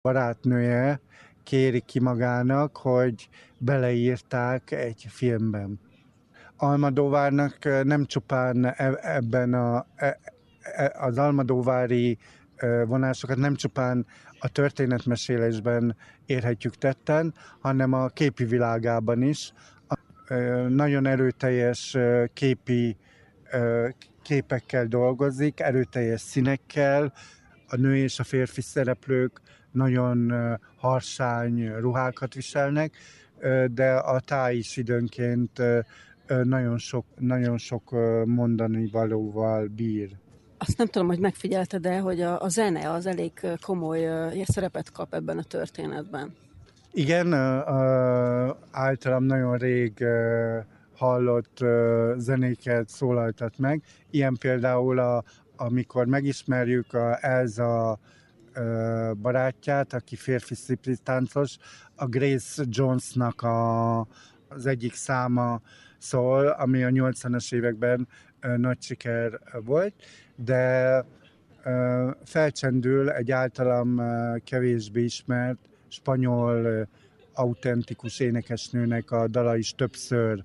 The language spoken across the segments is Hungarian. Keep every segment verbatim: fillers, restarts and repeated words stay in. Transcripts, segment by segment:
barátnője kéri ki magának, hogy beleírták egy filmben. Almodóvárnak nem csupán ebben a, az almodóvári vonásokat nem csupán a történetmesélésben érhetjük tetten, hanem a képi világában is. Nagyon erőteljes képi képekkel dolgozik, erőteljes színekkel, a nő és a férfi szereplők nagyon harsány ruhákat viselnek, de a táj is időnként nagyon sok, nagyon sok mondani valóval bír. Azt nem tudom, hogy megfigyelted-e, hogy a, a zene az elég komoly uh, szerepet kap ebben a történetben. Igen, uh, általam nagyon rég uh, hallott uh, zenéket szólaltat meg. Ilyen például, a, amikor megismerjük a Elsa uh, barátját, aki férfi striptease-táncos, a Grace Jonesnak a, az egyik száma szól, ami a nyolcvanas években uh, nagy siker volt, de uh, felcsendül egy általam uh, kevésbé ismert spanyol uh, autentikus énekesnőnek a dala is többször,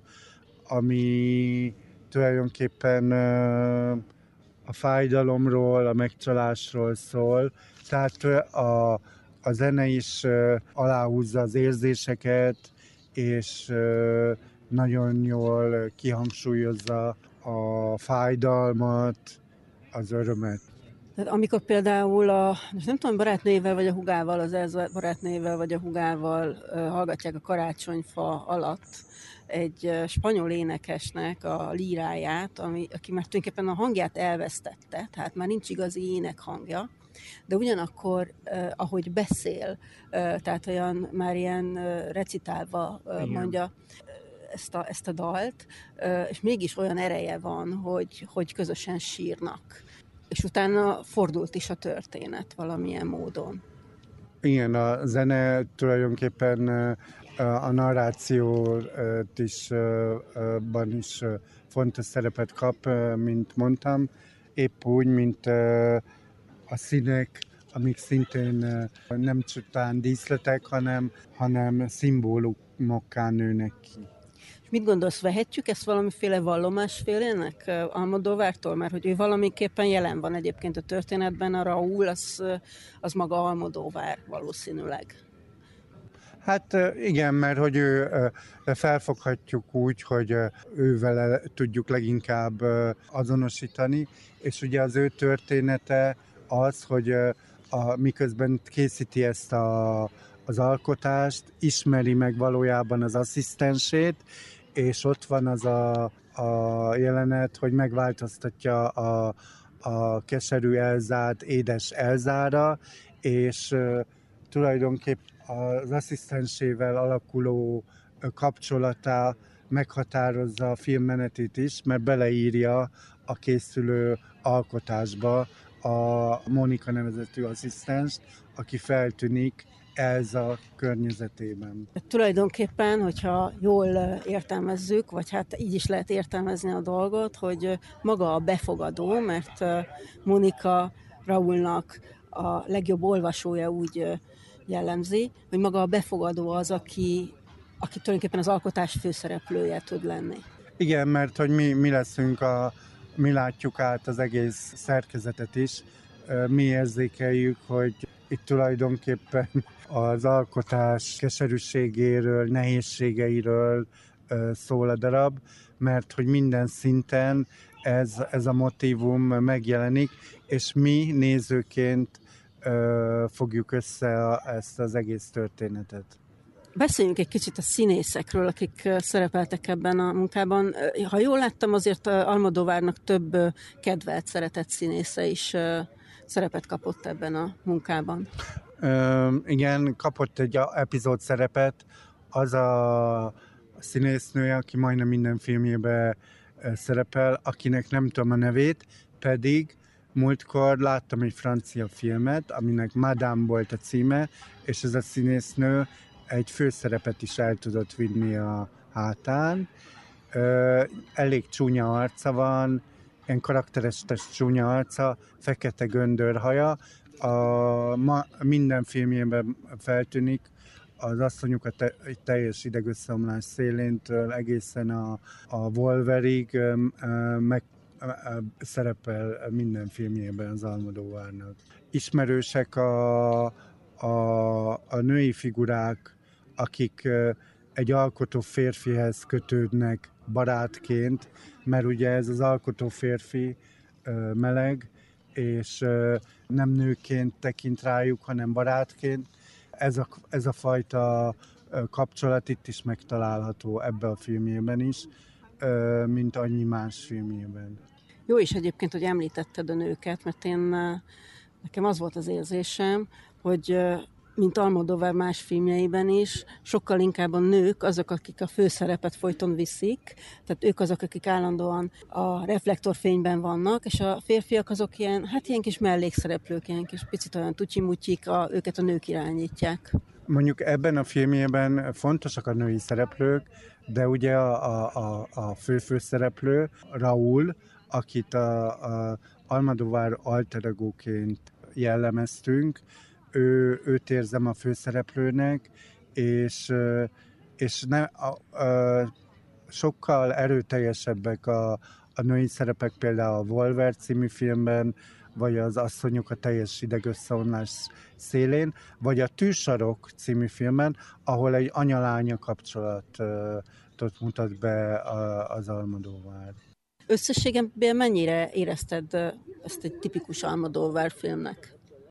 ami tulajdonképpen uh, a fájdalomról, a megcsalásról szól. Tehát uh, a, a zene is uh, aláhúzza az érzéseket, és uh, nagyon jól kihangsúlyozza a fájdalmat, az örömet. Tehát amikor például a, nem tudom, barátnőjével vagy a hugával, az Elsa barátnőjével vagy a hugával uh, hallgatják a karácsonyfa alatt egy uh, spanyol énekesnek a líráját, ami, aki már tulajdonképpen a hangját elvesztette, tehát már nincs igazi énekhangja, de ugyanakkor, uh, ahogy beszél, uh, tehát olyan már ilyen uh, recitálva uh, mondja ezt a, ezt a dalt, uh, és mégis olyan ereje van, hogy, hogy közösen sírnak. És utána fordult is a történet valamilyen módon. Igen, a zene tulajdonképpen a narrációt is, ban is fontos szerepet kap, mint mondtam, épp úgy, mint a színek, amik szintén nem csupán díszletek, hanem, hanem szimbólumokká nőnek ki. Mit gondolsz, vehetjük ezt valamiféle vallomásfélének Almodóvártól? Mert hogy ő valamiképpen jelen van egyébként a történetben, a Raúl, az, az maga Almodóvár valószínűleg. Hát igen, mert hogy ő felfoghatjuk úgy, hogy ővele tudjuk leginkább azonosítani, és ugye az ő története az, hogy a, miközben készíti ezt a, az alkotást, ismeri meg valójában az asszisztensét, és ott van az a, a jelenet, hogy megváltoztatja a, a keserű Elzát édes Elzára, és uh, tulajdonképpen az asszisztensével alakuló kapcsolata meghatározza a film menetét is, mert beleírja a készülő alkotásba a Monika nevezetű asszisztenst, aki feltűnik Elza környezetében. Tulajdonképpen, hogyha jól értelmezzük, vagy hát így is lehet értelmezni a dolgot, hogy maga a befogadó, mert Monika Raúlnak a legjobb olvasója úgy jellemzi, hogy maga a befogadó az, aki, aki tulajdonképpen az alkotás főszereplője tud lenni. Igen, mert hogy mi, mi leszünk, a, mi látjuk át az egész szerkezetet is, mi érzékeljük, hogy itt tulajdonképpen az alkotás keserűségéről, nehézségeiről szól a darab, mert hogy minden szinten ez, ez a motívum megjelenik, és mi nézőként fogjuk össze ezt az egész történetet. Beszéljünk egy kicsit a színészekről, akik szerepeltek ebben a munkában. Ha jól láttam, azért Almodóvárnak több kedvelt, szeretett színésze is szerepet kapott ebben a munkában. Ö, igen, kapott egy epizód szerepet, az a színésznője, aki majdnem minden filmjében szerepel, akinek nem tudom a nevét, pedig múltkor láttam egy francia filmet, aminek Madame volt a címe, és ez a színésznő egy főszerepet is el tudott vinni a hátán. Ö, elég csúnya arca van, ilyen karakteres csúnya arca, fekete göndörhaja, a, ma minden filmjében feltűnik, az asszonyok a te, teljes idegösszeomlás széléntől egészen a, a Wolverig meg szerepel minden filmjében az Almodóvárnak. Ismerősek a, a, a női figurák, akik egy alkotó férfihez kötődnek barátként, mert ugye ez az alkotó férfi meleg, és nem nőként tekint rájuk, hanem barátként. Ez a, ez a fajta kapcsolat itt is megtalálható ebben a filmjében is, mint annyi más filmjében. Jó is egyébként, hogy említetted a nőket, mert én, nekem az volt az érzésem, hogy mint Almodóvar más filmjeiben is, sokkal inkább a nők azok, akik a főszerepet folyton viszik, tehát ők azok, akik állandóan a reflektorfényben vannak, és a férfiak azok ilyen, hát ilyen kis mellékszereplők, ilyen kis picit olyan tucsi-mutyik, a, őket a nők irányítják. Mondjuk ebben a filmjében fontosak a női szereplők, de ugye a, a, a fő-főszereplő, Raúl, akit a, a Almodóvar alter egóként jellemeztünk, Ő, őt érzem a főszereplőnek, és, és ne, a, a, sokkal erőteljesebbek a, a női szerepek, például a Wolver című filmben, vagy az Asszonyok a teljes idegösszeomlás szélén, vagy a Tűsarok című filmben, ahol egy anya-lánya kapcsolatot mutat be az Almodóvar. Összességében mennyire érezted ezt egy tipikus Almodóvar filmnek?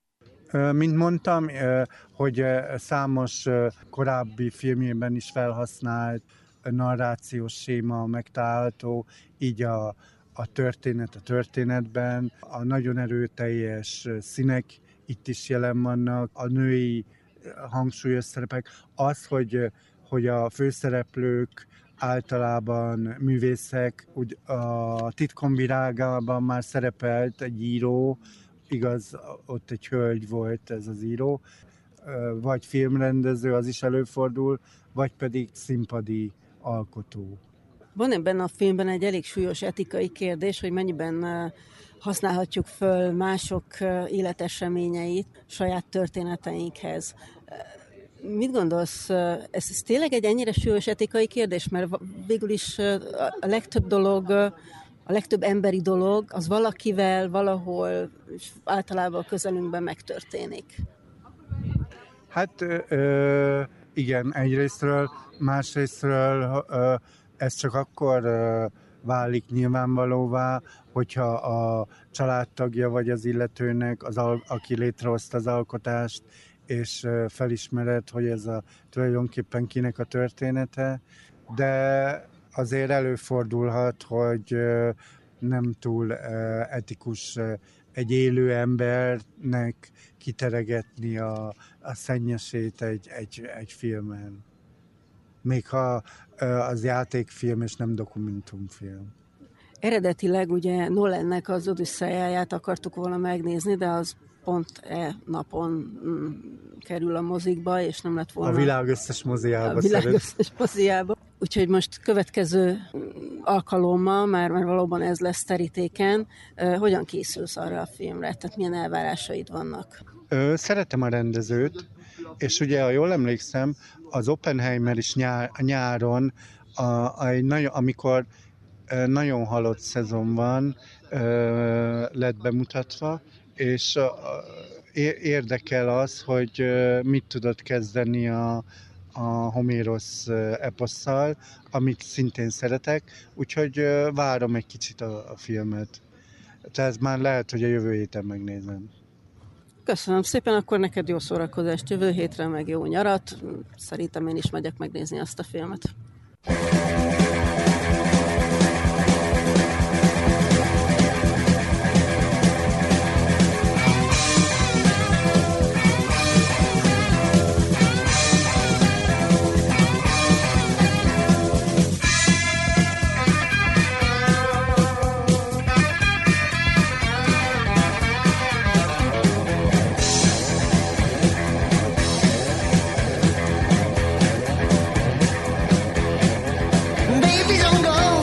Mint mondtam, hogy számos korábbi filmjében is felhasznált narrációs séma megtalálható, így a, a történet a történetben, a nagyon erőteljes színek itt is jelen vannak, a női hangsúlyos szerepek, az, hogy, hogy a főszereplők általában művészek, úgy a Titkom virágában már szerepelt egy író, igaz, ott egy hölgy volt ez az író, vagy filmrendező, az is előfordul, vagy pedig színpadi alkotó. Van ebben a filmben egy elég súlyos etikai kérdés, hogy mennyiben használhatjuk föl mások életeseményeit saját történeteinkhez. Mit gondolsz, ez, ez tényleg egy ennyire súlyos etikai kérdés? Mert végül is a legtöbb dolog, a legtöbb emberi dolog, az valakivel, valahol, általában a közelünkben megtörténik. Hát ö, igen, egyrésztről, másrésztről ö, ez csak akkor ö, válik nyilvánvalóvá, hogyha a családtagja vagy az illetőnek, az, aki létrehozta az alkotást, és felismered, hogy ez a, tulajdonképpen kinek a története, de azért előfordulhat, hogy nem túl etikus egy élő embernek kiteregetni a, a szennyesét egy, egy, egy filmen. Még ha az játékfilm és nem dokumentumfilm. Eredetileg ugye Nolannek az Odüsszeáját akartuk volna megnézni, de az pont e napon mm, kerül a mozikba, és nem lett volna... A világ összes moziába. A világ összes moziába. Úgyhogy most következő alkalommal, már, már valóban ez lesz terítéken, uh, hogyan készülsz arra a filmre? Tehát milyen elvárásaid vannak? Ö, szeretem a rendezőt, és ugye, ha jól emlékszem, az Oppenheimer is nyár, nyáron, a, a, egy nagyon, amikor uh, nagyon halott szezon van, uh, lett bemutatva, és érdekel az, hogy mit tudott kezdeni a, a Homérosz eposszal, amit szintén szeretek, úgyhogy várom egy kicsit a, a filmet. Tehát már lehet, hogy a jövő héten megnézem. Köszönöm szépen, akkor neked jó szórakozást jövő hétre, meg jó nyarat. Szerintem én is megyek megnézni azt a filmet. Baby, don't go.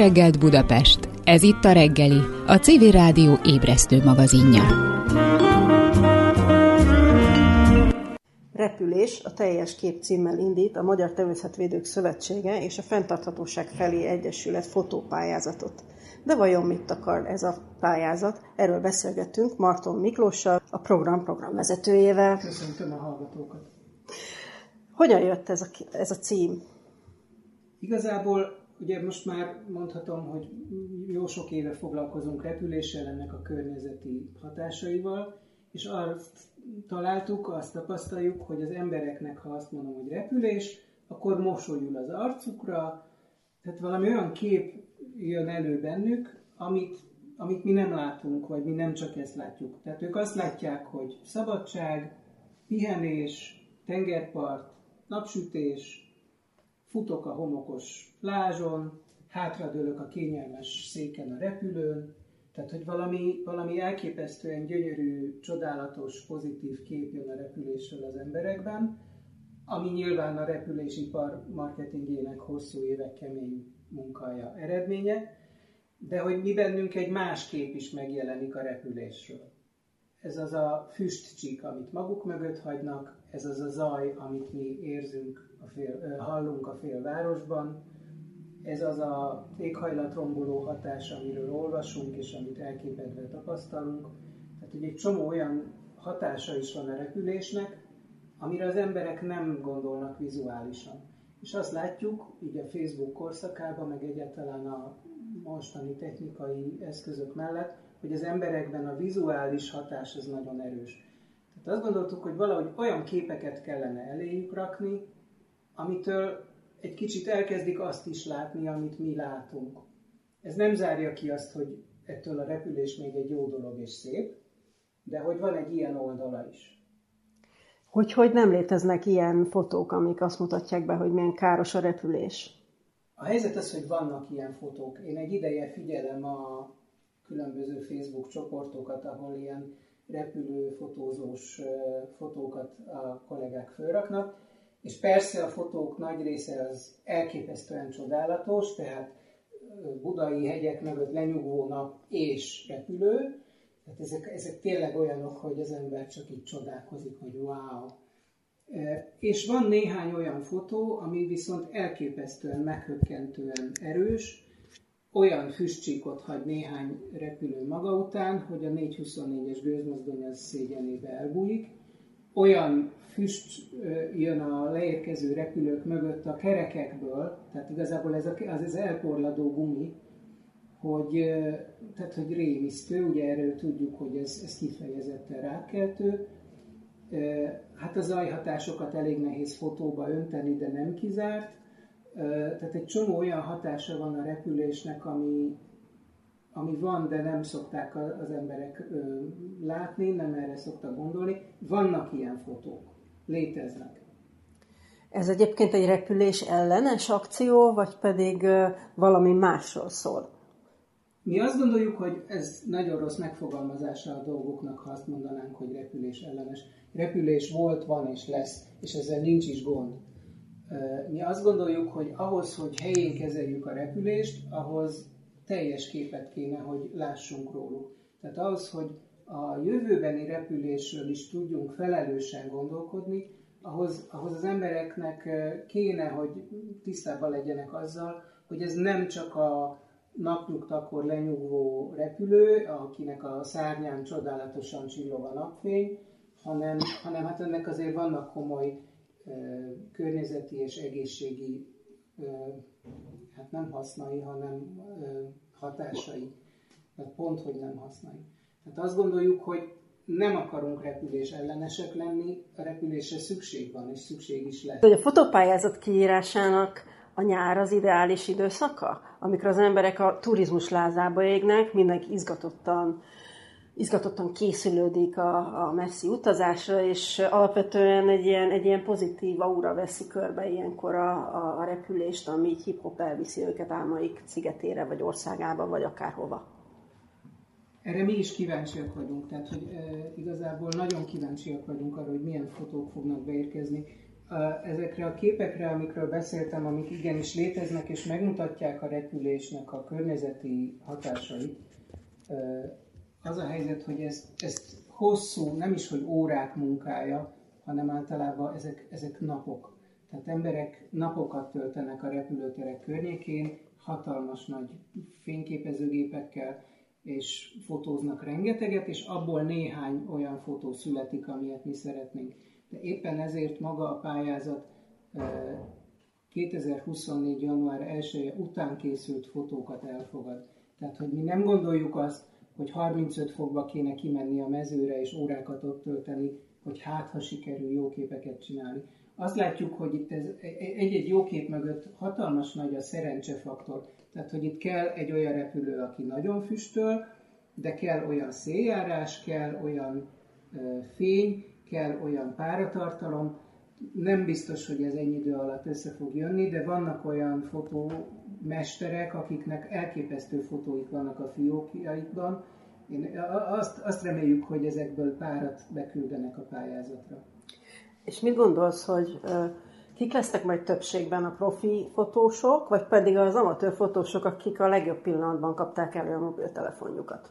reggelt Budapest! Ez itt a Reggeli, a Civil Rádió ébresztő magazinja. Repülés, a Teljes Kép címmel indít a Magyar Természetvédők Szövetsége és a Fenntarthatóság felé Egyesület fotópályázatot. De vajon mit akar ez a pályázat? Erről beszélgettünk Marton Miklóssal, a program programvezetőjével. Köszöntöm a hallgatókat! Hogyan jött ez a, ez a cím? Igazából ugye most már mondhatom, hogy jó sok éve foglalkozunk repüléssel, ennek a környezeti hatásaival, és azt találtuk, azt tapasztaljuk, hogy az embereknek, ha azt mondom, hogy repülés, akkor mosolyul az arcukra, tehát valami olyan kép jön elő bennük, amit, amit mi nem látunk, vagy mi nem csak ezt látjuk. Tehát ők azt látják, hogy szabadság, pihenés, tengerpart, napsütés, futok a homokos plázson, hátradőlök a kényelmes széken a repülőn, tehát hogy valami, valami elképesztően gyönyörű, csodálatos, pozitív kép jön a repülésről az emberekben, ami nyilván a repülésipar marketingének hosszú évek kemény munkája eredménye, de hogy mi bennünk egy más kép is megjelenik a repülésről. Ez az a füstcsík, amit maguk mögött hagynak, ez az a zaj, amit mi érzünk, a fél, hallunk a félvárosban, ez az a éghajlatromboló hatás, amiről olvasunk, és amit elképedve tapasztalunk. Tehát, hogy egy csomó olyan hatása is van a repülésnek, amire az emberek nem gondolnak vizuálisan. És azt látjuk, így a Facebook korszakában, meg egyáltalán a mostani technikai eszközök mellett, hogy az emberekben a vizuális hatás az nagyon erős. Tehát azt gondoltuk, hogy valahogy olyan képeket kellene eléjük rakni, amitől egy kicsit elkezdik azt is látni, amit mi látunk. Ez nem zárja ki azt, hogy ettől a repülés még egy jó dolog és szép, de hogy van egy ilyen oldala is. Hogy, hogy nem léteznek ilyen fotók, amik azt mutatják be, hogy milyen káros a repülés? A helyzet az, hogy vannak ilyen fotók. Én egy ideje figyelem a különböző Facebook csoportokat, ahol ilyen repülőfotózós fotókat a kollégák fölraknak, és persze a fotók nagy része az elképesztően csodálatos, tehát budai hegyek mögött lenyugvó nap és repülő, tehát ezek, ezek tényleg olyanok, hogy az ember csak így csodálkozik, hogy wow. És van néhány olyan fotó, ami viszont elképesztően, meghökkentően erős, olyan füstcsíkot hagy néhány repülő maga után, hogy a négyszázhuszonnégyes gőzmozdony az szégyenébe elbújik. Olyan füst jön a leérkező repülők mögött a kerekekből, tehát igazából ez az, az elporladó gumi, hogy, tehát, hogy rémisztő, ugye erről tudjuk, hogy ez, ez kifejezetten rákkeltő. Hát a zajhatásokat elég nehéz fotóba önteni, de nem kizárt. Tehát egy csomó olyan hatása van a repülésnek, ami, ami van, de nem szokták az emberek látni, nem erre szoktak gondolni. Vannak ilyen fotók, léteznek. Ez egyébként egy repülés ellenes akció, vagy pedig valami másról szól? Mi azt gondoljuk, hogy ez nagyon rossz megfogalmazása a dolgoknak, ha azt mondanánk, hogy repülés ellenes. Repülés volt, van és lesz, és ezzel nincs is gond. Mi azt gondoljuk, hogy ahhoz, hogy helyén kezeljük a repülést, ahhoz teljes képet kéne, hogy lássunk róluk. Tehát ahhoz, hogy a jövőbeni repülésről is tudjunk felelősen gondolkodni, ahhoz, ahhoz az embereknek kéne, hogy tisztában legyenek azzal, hogy ez nem csak a napnyugtakor lenyugvó repülő, akinek a szárnyán csodálatosan csillog a napfény, hanem, hanem hát ennek azért vannak komoly környezeti és egészségi, hát nem hasznai, hanem hatásai. Tehát pont, hogy nem hasznai. Tehát azt gondoljuk, hogy nem akarunk repülés ellenesek lenni, a repülésre szükség van, és szükség is lesz. Hogy a fotópályázat kiírásának a nyár az ideális időszaka, amikor az emberek a turizmus lázába égnek, mindenki izgatottan izgatottan készülődik a, a messzi utazásra, és alapvetően egy ilyen, egy ilyen pozitív aura veszi körbe ilyenkor a, a, a repülést, ami így hip-hop elviszi őket álmaik szigetére, vagy országába, vagy akárhova. Erre mi is kíváncsiak vagyunk, tehát hogy e, igazából nagyon kíváncsiak vagyunk arra, hogy milyen fotók fognak beérkezni. Ezekre a képekre, amikről beszéltem, amik igenis léteznek és megmutatják a repülésnek a környezeti hatásait, az a helyzet, hogy ezt, ezt hosszú, nem is hogy órák munkája, hanem általában ezek, ezek napok. Tehát emberek napokat töltenek a repülőterek környékén, hatalmas nagy fényképezőgépekkel, és fotóznak rengeteget, és abból néhány olyan fotó születik, amilyet mi szeretnénk. De éppen ezért maga a pályázat kétezer-huszonnégy. január elseje után készült fotókat elfogad. Tehát, hogy mi nem gondoljuk azt, hogy harmincöt fokba kéne kimenni a mezőre és órákat ott tölteni, hogy hát, ha sikerül jó képeket csinálni. Azt látjuk, hogy itt ez, egy-egy jó kép mögött hatalmas nagy a szerencsefaktor. Tehát, hogy itt kell egy olyan repülő, aki nagyon füstöl, de kell olyan széljárás, kell olyan ö, fény, kell olyan páratartalom. Nem biztos, hogy ez ennyi idő alatt össze fog jönni, de vannak olyan fotómesterek, akiknek elképesztő fotóik vannak a fiókjaikban. Én azt, azt reméljük, hogy ezekből párat beküldenek a pályázatra. És mit gondolsz, hogy uh, kik lesznek majd többségben, a profi fotósok, vagy pedig az amatőr fotósok, akik a legjobb pillanatban kapták elő a mobiltelefonjukat?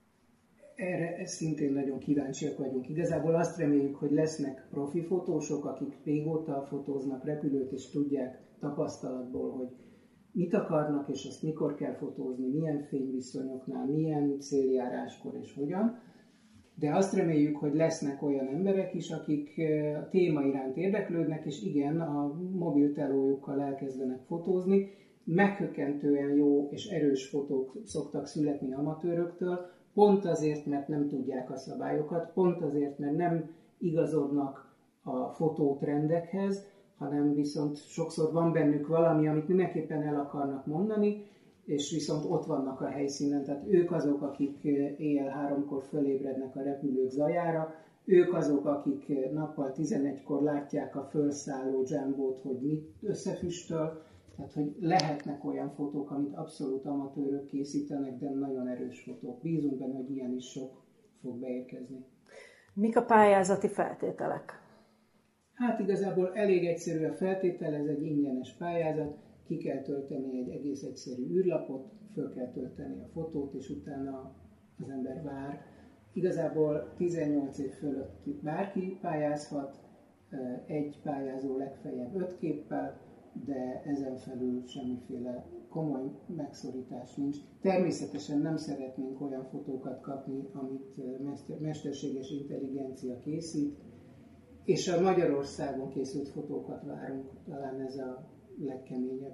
Erre szintén nagyon kíváncsiak vagyunk. Igazából azt reméljük, hogy lesznek profi fotósok, akik régóta fotóznak repülőt, és tudják tapasztalatból, hogy mit akarnak, és azt mikor kell fotózni, milyen fényviszonyoknál, milyen céljáráskor és hogyan. De azt reméljük, hogy lesznek olyan emberek is, akik a téma iránt érdeklődnek, és igen, a mobiltelójukkal elkezdenek fotózni. Meghökkentően jó és erős fotók szoktak születni amatőröktől, pont azért, mert nem tudják a szabályokat, pont azért, mert nem igazodnak a fotótrendekhez, hanem viszont sokszor van bennük valami, amit mindenképpen el akarnak mondani, és viszont ott vannak a helyszínen, tehát ők azok, akik éjjel háromkor fölébrednek a repülők zajára, ők azok, akik nappal tizenegykor látják a felszálló jambót, hogy mit összefüstöl, tehát hogy lehetnek olyan fotók, amit abszolút amatőrök készítenek, de nagyon erős fotók. Bízunk benne, hogy ilyen is sok fog beérkezni. Mik a pályázati feltételek? Hát igazából elég egyszerű a feltétel, ez egy ingyenes pályázat, ki kell tölteni egy egész egyszerű űrlapot, föl kell tölteni a fotót, és utána az ember vár. Igazából tizennyolc év fölött bárki pályázhat, egy pályázó legfeljebb öt képpel, de ezen felül semmiféle komoly megszorítás nincs. Természetesen nem szeretnénk olyan fotókat kapni, amit mesterséges intelligencia készít, és a Magyarországon készült fotókat várunk, talán ez a legkeményebb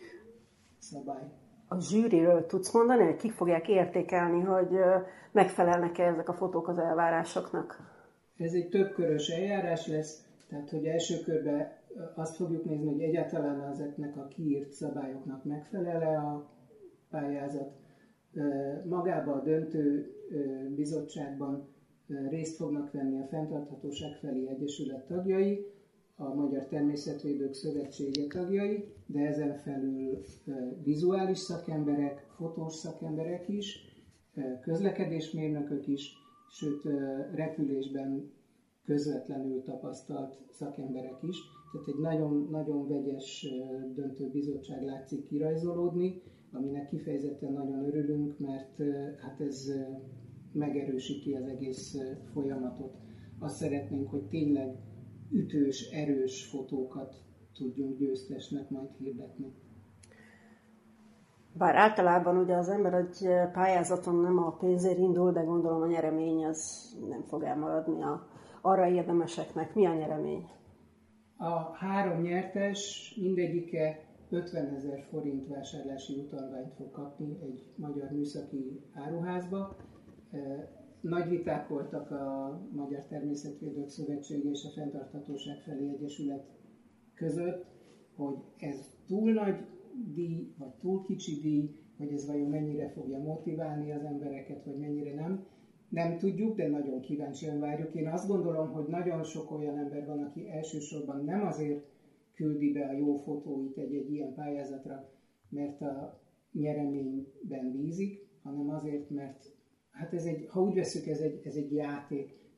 szabály. A zsűriről tudsz mondani, hogy kik fogják értékelni, hogy megfelelnek-e ezek a fotók az elvárásoknak? Ez egy többkörös eljárás lesz, tehát hogy első körben azt fogjuk nézni, hogy egyáltalán ezeknek a kiírt szabályoknak megfelel-e a pályázat. Magában a döntő bizottságban részt fognak venni a Fenntarthatóság felé Egyesület tagjai, a Magyar Természetvédők Szövetsége tagjai, de ezen felül vizuális szakemberek, fotós szakemberek is, közlekedésmérnökök is, sőt repülésben közvetlenül tapasztalt szakemberek is. Tehát egy nagyon, nagyon vegyes döntőbizottság látszik kirajzolódni, aminek kifejezetten nagyon örülünk, mert hát ez megerősíti az egész folyamatot. Azt szeretnénk, hogy tényleg ütős, erős fotókat tudjunk győztesnek majd hirdetni. Bár általában ugye az ember egy pályázaton nem a pénzért indul, de gondolom a nyeremény az nem fog elmaradni a, arra érdemeseknek. Mi a nyeremény? A három nyertes mindegyike ötvenezer forint vásárlási utalványt fog kapni egy magyar műszaki áruházba. Nagy viták voltak a Magyar Természetvédők Szövetsége és a Fenntarthatóság felé Egyesület között, hogy ez túl nagy díj, vagy túl kicsi díj, hogy ez vajon mennyire fogja motiválni az embereket, vagy mennyire nem. Nem tudjuk, de nagyon kíváncsian várjuk. Én azt gondolom, hogy nagyon sok olyan ember van, aki elsősorban nem azért küldi be a jó fotóit egy-egy ilyen pályázatra, mert a nyereményben bízik, hanem azért, mert hát ez egy, ha úgy veszük, ez egy, ez egy játék.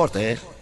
forte, eh?